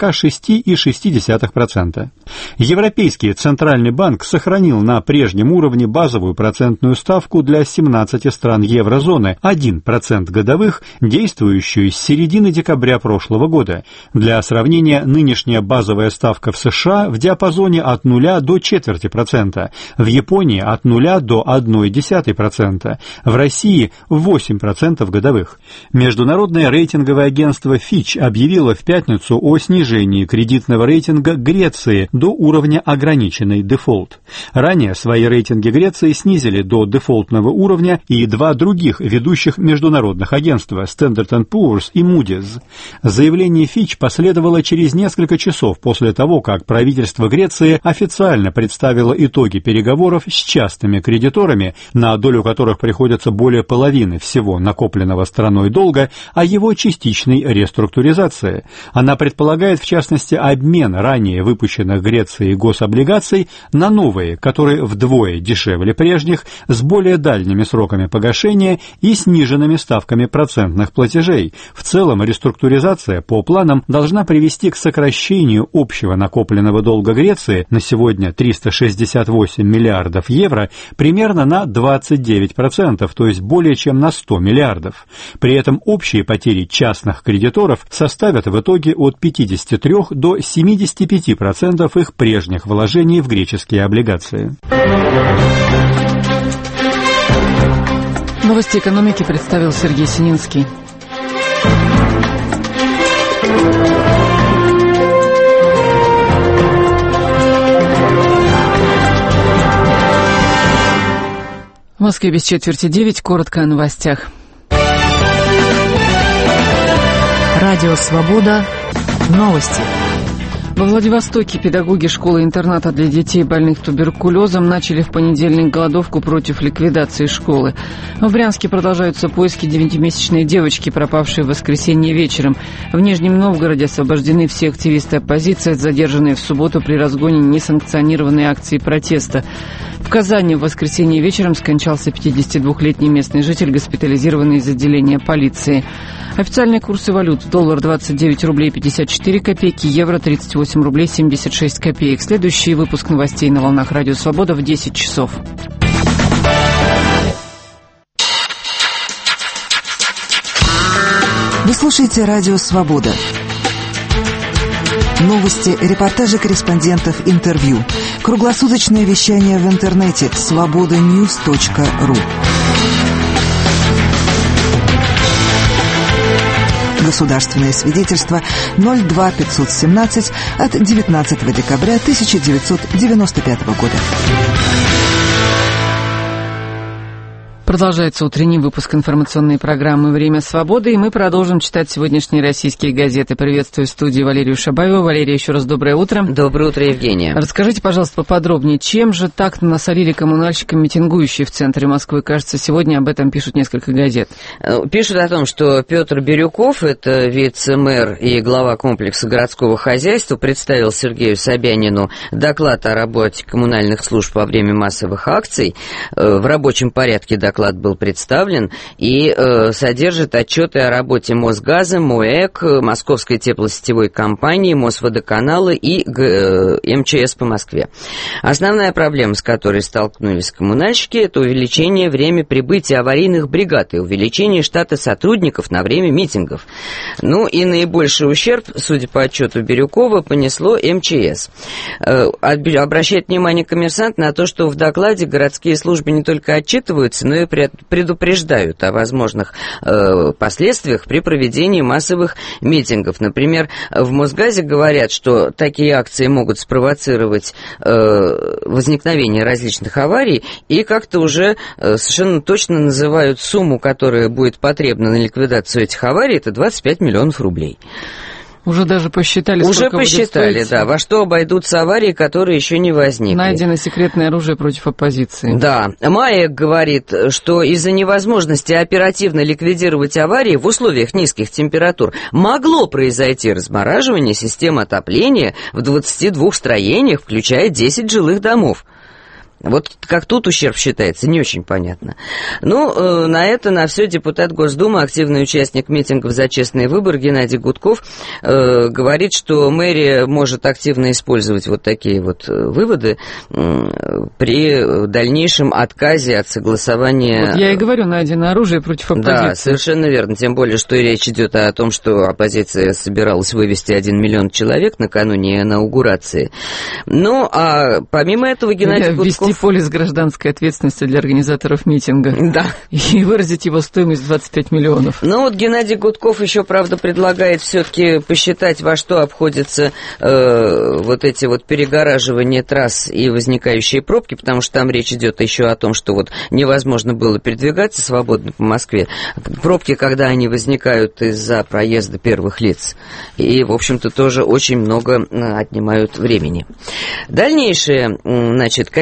46,6%. Европейский Центральный банк сохранил на прежнем уровне базовую процентную ставку для 17 стран еврозоны, 1% годовых, действующую с середины декабря прошлого года. Для сравнения, нынешняя базовая ставка в США в диапазоне от 0 до 0,25%, в Японии от 0 до 0,1%, в России 8% годовых. Международное рейтинговое агентство Fitch объявило в пятницу о снижении кредитного рейтинга Греции до уровня ограниченный дефолт. Ранее свои рейтинги Греции снизили до дефолтного уровня и два других ведущих международных агентства Standard & Poor's и Moody's. Заявление Fitch последовало через несколько часов после того, как правительство Греции официально представило итоги переговоров с частными кредиторами, на долю которых приходится более половины всего накопленного страной долга, о его частичной реструктуризации. Она предполагает, в частности, обмен ранее выпущенных Грецией гособлигаций на новые, которые вдвое дешевле прежних, с более дальними сроками погашения и сниженными ставками процентных платежей. В целом, реструктуризация по планам должна привести к сокращению общего накопленного долга Греции, на сегодня 368 миллиардов евро, примерно на 29%, то есть более чем на 100 миллиардов. При этом общие потери частных кредиторов составят в итоге от 53 до 75% их прежних вложений в греческие облигации. Новости экономики представил Сергей Сининский. В Москве без четверти 9, коротко о новостях. Радио «Свобода». Новости. Во Владивостоке педагоги школы-интерната для детей, больных туберкулезом, начали в понедельник голодовку против ликвидации школы. В Брянске продолжаются поиски 9-месячной девочки, пропавшей в воскресенье вечером. В Нижнем Новгороде освобождены все активисты оппозиции, задержанные в субботу при разгоне несанкционированной акции протеста. В Казани в воскресенье вечером скончался 52-летний местный житель, госпитализированный из отделения полиции. Официальные курсы валют: доллар 29 рублей 54 копейки, евро 38 рублей 76 копеек. Следующий выпуск новостей на волнах Радио Свобода в 10 часов. Вы слушаете Радио Свобода. Новости, репортажи корреспондентов, интервью. Круглосуточное вещание в интернете svobodanews.ru. Государственное свидетельство 02517 от 19 декабря 1995 года. Продолжается утренний выпуск информационной программы «Время свободы», и мы продолжим читать сегодняшние российские газеты. Приветствую в студии Валерию Шабаеву. Валерия, еще раз доброе утро. Доброе утро, Евгения. Расскажите, пожалуйста, поподробнее, чем же так насолили коммунальщикам митингующие в центре Москвы? Кажется, сегодня об этом пишут несколько газет. Пишут о том, что Петр Бирюков, это вице-мэр и глава комплекса городского хозяйства, представил Сергею Собянину доклад о работе коммунальных служб во время массовых акций. В рабочем порядке доклад был представлен и содержит отчеты о работе Мосгаза, МОЭК, Московской теплосетевой компании, Мосводоканала и МЧС по Москве. Основная проблема, с которой столкнулись коммунальщики, это увеличение времени прибытия аварийных бригад и увеличение штата сотрудников на время митингов. Ну и наибольший ущерб, судя по отчету Бирюкова, понесло МЧС. Обращает внимание коммерсант на то, что в докладе городские службы не только отчитываются, но и предупреждают о возможных последствиях при проведении массовых митингов. Например, в Мосгазе говорят, что такие акции могут спровоцировать возникновение различных аварий, и как-то уже совершенно точно называют сумму, которая будет потребна на ликвидацию этих аварий, это 25 миллионов рублей. Уже даже посчитали, уже посчитали, да, во что обойдутся аварии, которые еще не возникли. Найдено секретное оружие против оппозиции. Да. МАЭК говорит, что из-за невозможности оперативно ликвидировать аварии в условиях низких температур могло произойти размораживание системы отопления в 22 строениях, включая 10 жилых домов. Вот как тут ущерб считается, не очень понятно. Ну, на все депутат Госдумы, активный участник митингов за честный выбор Геннадий Гудков говорит, что мэрия может активно использовать вот такие вот выводы при дальнейшем отказе от согласования. Вот я и говорю, найдено оружие против оппозиции. Да, совершенно верно, тем более, что речь идет о том, что оппозиция собиралась вывести 1 миллион человек накануне инаугурации. Ну, а помимо этого Геннадий Гудков... полис гражданской ответственности для организаторов митинга. Да. И выразить его стоимость 25 миллионов. Ну вот Геннадий Гудков еще, правда, предлагает все-таки посчитать, во что обходятся вот эти вот перегораживания трасс и возникающие пробки, потому что там речь идет еще о том, что вот невозможно было передвигаться свободно по Москве. Пробки, когда они возникают из-за проезда первых лиц. И, в общем-то, тоже очень много отнимают времени. Дальнейшие, значит, какие у нас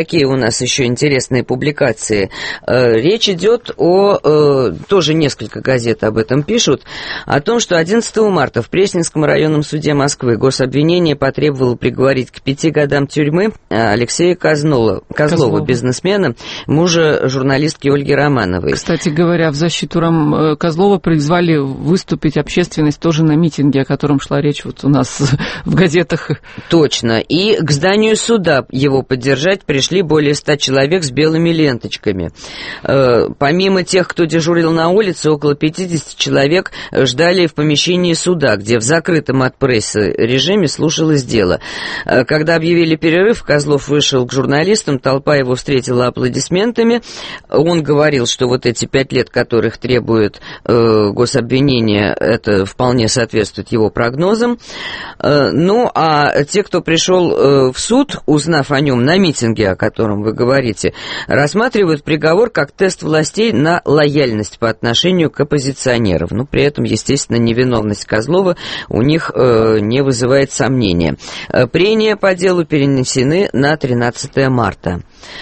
нас еще интересные публикации. Речь идет о... Тоже несколько газет об этом пишут. О том, что 11 марта в Пресненском районном суде Москвы гособвинение потребовало приговорить к 5 годам тюрьмы Алексея Козлова, бизнесмена, мужа журналистки Ольги Романовой. Кстати говоря, в защиту Козлова призвали выступить общественность тоже на митинге, о котором шла речь вот у нас в газетах. Точно. И к зданию суда его поддержать пришли более 100 человек с белыми ленточками. Помимо тех, кто дежурил на улице, около 50 человек ждали в помещении суда, где в закрытом от прессы режиме слушалось дело. Когда объявили перерыв, Козлов вышел к журналистам, толпа его встретила аплодисментами. Он говорил, что вот эти 5 лет, которых требует гособвинение, это вполне соответствует его прогнозам. Ну, а те, кто пришел в суд, узнав о нем на митинге, о котором вы говорите, рассматривают приговор как тест властей на лояльность по отношению к оппозиционерам. Ну, при этом, естественно, невиновность Козлова у них не вызывает сомнения. Прения по делу перенесены на 13 марта.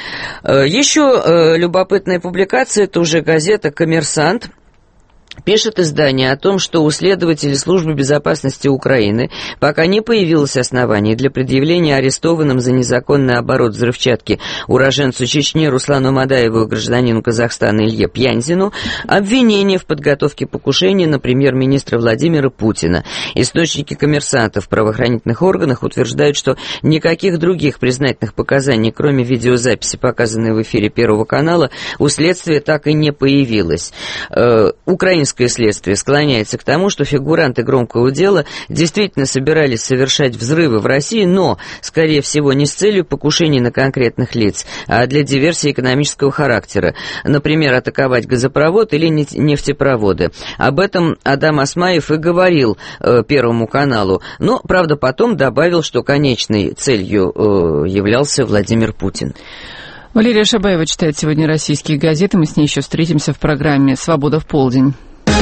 Еще любопытная публикация, это уже газета «Коммерсант». Пишет издание о том, что у следователей Службы безопасности Украины пока не появилось оснований для предъявления арестованным за незаконный оборот взрывчатки уроженцу Чечни Руслану Мадаеву и гражданину Казахстана Илье Пьянзину обвинения в подготовке покушения на премьер-министра Владимира Путина. Источники «Коммерсанта» в правоохранительных органах утверждают, что никаких других признательных показаний, кроме видеозаписи, показанной в эфире Первого канала, у следствия так и не появилось. Украинское следствие склоняется к тому, что фигуранты громкого дела действительно собирались совершать взрывы в России, но, скорее всего, не с целью покушений на конкретных лиц, а для диверсии экономического характера. Например, атаковать газопровод или нефтепроводы. Об этом Адам Осмаев и говорил Первому каналу, но, правда, потом добавил, что конечной целью являлся Владимир Путин. Валерия Шабаева читает сегодня российские газеты. Мы с ней еще встретимся в программе «Свобода в полдень».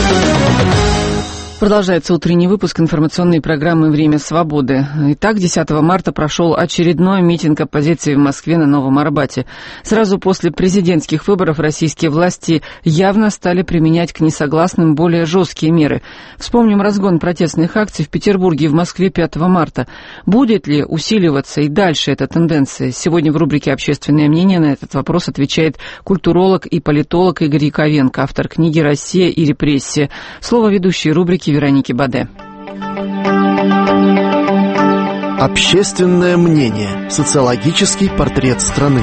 Продолжается утренний выпуск информационной программы «Время свободы». Итак, 10 марта прошел очередной митинг оппозиции в Москве на Новом Арбате. Сразу после президентских выборов российские власти явно стали применять к несогласным более жесткие меры. Вспомним разгон протестных акций в Петербурге и в Москве 5 марта. Будет ли усиливаться и дальше эта тенденция? Сегодня в рубрике «Общественное мнение» на этот вопрос отвечает культуролог и политолог Игорь Яковенко, автор книги «Россия и репрессия». Слово ведущей рубрики Вероники Баде. Общественное мнение. Социологический портрет страны.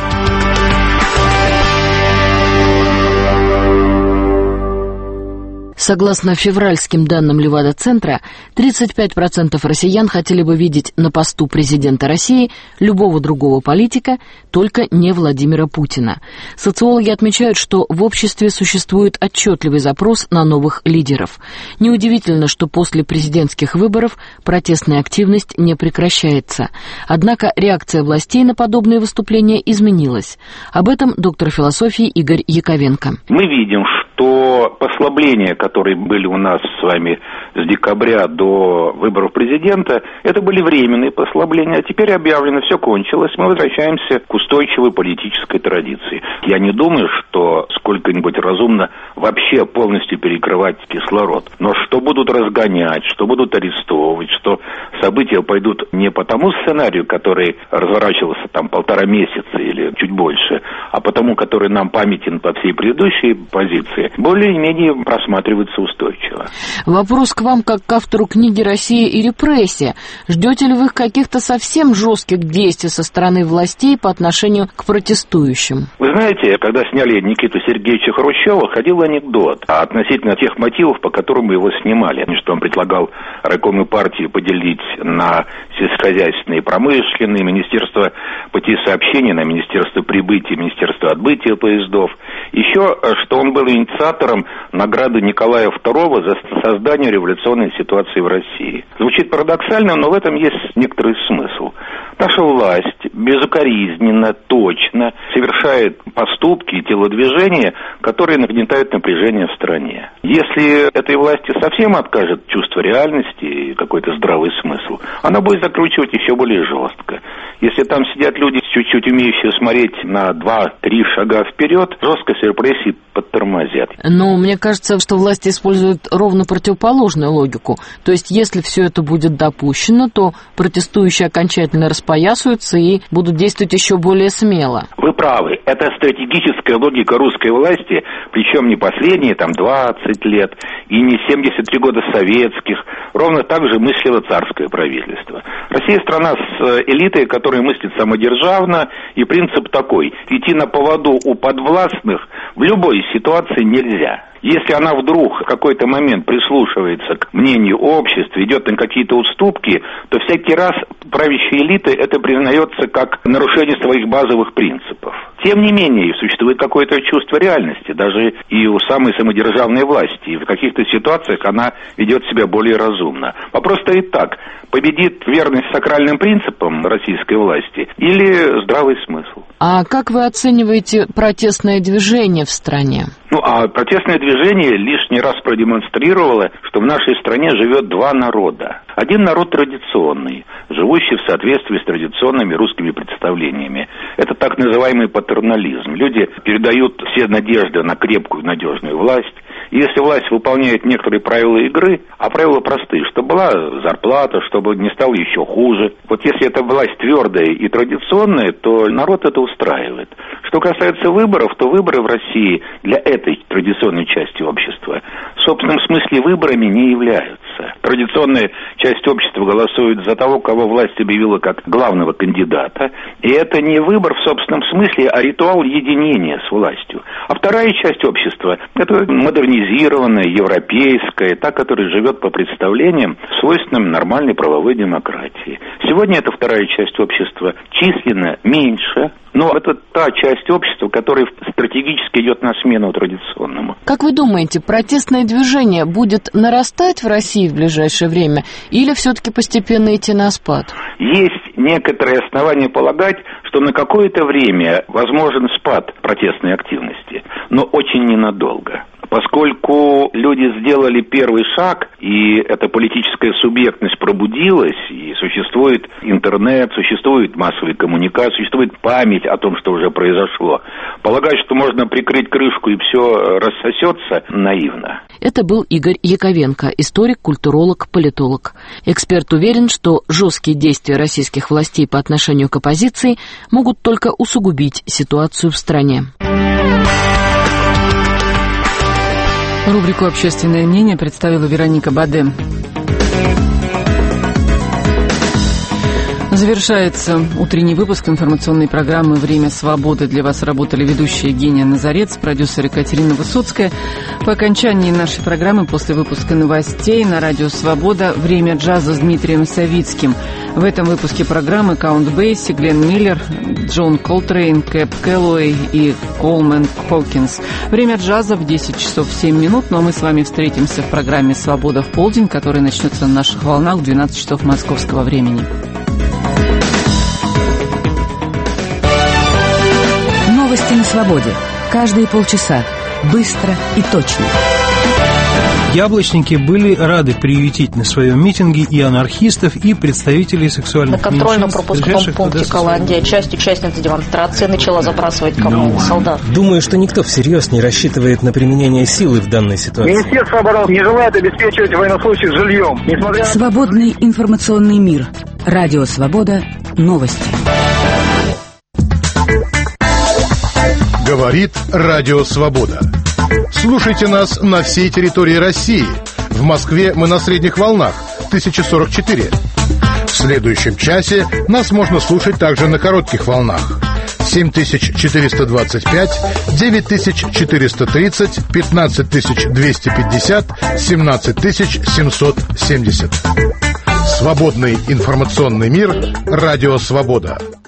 Согласно февральским данным Левада-центра, 35% россиян хотели бы видеть на посту президента России любого другого политика, только не Владимира Путина. Социологи отмечают, что в обществе существует отчетливый запрос на новых лидеров. Неудивительно, что после президентских выборов протестная активность не прекращается. Однако реакция властей на подобные выступления изменилась. Об этом доктор философии Игорь Яковенко. Мы видим, что послабления, которые были у нас с вами с декабря до выборов президента, это были временные послабления, а теперь объявлено, все кончилось, мы возвращаемся к устойчивой политической традиции. Я не думаю, что сколько-нибудь разумно вообще полностью перекрывать кислород, но что будут разгонять, что будут арестовывать, что события пойдут не по тому сценарию, который разворачивался там 1,5 месяца или чуть больше, а по тому, который нам памятен по всей предыдущей позиции, более-менее просматривается устойчиво. Вопрос к вам, как к автору книги «Россия и репрессия». Ждете ли вы каких-то совсем жестких действий со стороны властей по отношению к протестующим? Вы знаете, когда сняли Никиту Сергеевича Хрущева, ходил анекдот относительно тех мотивов, по которым его снимали. Что он предлагал райкому партии поделить на сельскохозяйственные и промышленные, Министерство путей сообщения на Министерство прибытия, Министерство отбытия поездов. Еще, что он был инициатором награды Николая II за создание революционной ситуации в России. Звучит парадоксально, но в этом есть некоторый смысл. Наша власть безукоризненно, точно совершает поступки и телодвижения, которые нагнетают напряжение в стране. Если этой власти совсем откажет чувство реальности и какой-то здравый смысл, она будет закручивать еще более жестко. Если там сидят люди, чуть-чуть умеющие смотреть на 2-3 шага вперед, жесткость репрессий подтормозят. Но мне кажется, что власти используют ровно противоположную логику. То есть, если все это будет допущено, то протестующие окончательно распоясаются и будут действовать еще более смело. Вы правы. Это стратегическая логика русской власти, причем не последние 20 лет и не 73 года советских. Ровно так же мыслило царское правительство. Россия страна с элитой, которая мыслит самодержавно, и принцип такой: идти на поводу у подвластных в любой ситуации нельзя. Если она вдруг в какой-то момент прислушивается к мнению общества, идет на какие-то уступки, то всякий раз правящей элитой это признается как нарушение своих базовых принципов. Тем не менее, существует какое-то чувство реальности, даже и у самой самодержавной власти. И в каких-то ситуациях она ведет себя более разумно. Вопрос стоит так: победит верность сакральным принципам российской власти или здравый смысл? А как вы оцениваете протестное движение в стране? А протестное движение лишний раз продемонстрировало, что в нашей стране живет два народа. Один народ традиционный, живущий в соответствии с традиционными русскими представлениями. Это так называемый патернализм. Люди передают все надежды на крепкую, надежную власть. И если власть выполняет некоторые правила игры, а правила простые, чтобы была зарплата, чтобы не стало еще хуже. Вот если эта власть твердая и традиционная, то народ это устраивает. Что касается выборов, то выборы в России для этой традиционной части общества в собственном смысле выборами не являются. Традиционная часть общества голосует за того, кого власть объявила как главного кандидата. И это не выбор в собственном смысле, а ритуал единения с властью. А вторая часть общества – это модернизированная, европейская, та, которая живет по представлениям, свойственным нормальной правовой демократии. Сегодня эта вторая часть общества численно меньше, но это та часть общества, которая стратегически идет на смену традиционному. Как вы думаете, протестное движение будет нарастать в России в ближайшее время или все-таки постепенно идти на спад? Есть некоторые основания полагать, что на какое-то время возможен спад протестной активности, но очень ненадолго. Поскольку люди сделали первый шаг, и эта политическая субъектность пробудилась, и существует интернет, существует массовая коммуникация, существует память о том, что уже произошло, полагать, что можно прикрыть крышку и все рассосется, наивно. Это был Игорь Яковенко, историк, культуролог, политолог. Эксперт уверен, что жесткие действия российских властей по отношению к оппозиции могут только усугубить ситуацию в стране. Рубрику «Общественное мнение» представила Вероника Баде. Завершается утренний выпуск информационной программы «Время свободы». Для вас работали ведущие Евгения Назарец, продюсер Екатерина Высоцкая. По окончании нашей программы, после выпуска новостей, на радио «Свобода» «Время джаза» с Дмитрием Савицким. В этом выпуске программы Каунт Бейси, Глен Миллер, Джон Колтрейн, Кэп Кэллоуэй и Колман Хокинс. Время джаза в 10 часов 7 минут. Ну а мы с вами встретимся в программе «Свобода в полдень», которая начнется на наших волнах в 12 часов московского времени. Новости на свободе. Каждые полчаса. Быстро и точно. Яблочники были рады приютить на своем митинге и анархистов, и представителей сексуальных меньшинств. На контрольно-пропускном пункте Голландия часть участниц демонстрации начала забрасывать камнями солдат. Думаю, что никто всерьез не рассчитывает на применение силы в данной ситуации. Министерство обороны не желает обеспечивать военнослужащих жильем. Несмотря... Свободный информационный мир. Радио «Свобода». Новости. Говорит Радио Свобода. Слушайте нас на всей территории России. В Москве мы на средних волнах 1044. В следующем часе нас можно слушать также на коротких волнах 7425, 9430, 15250, 17770. Свободный информационный мир. Радио Свобода.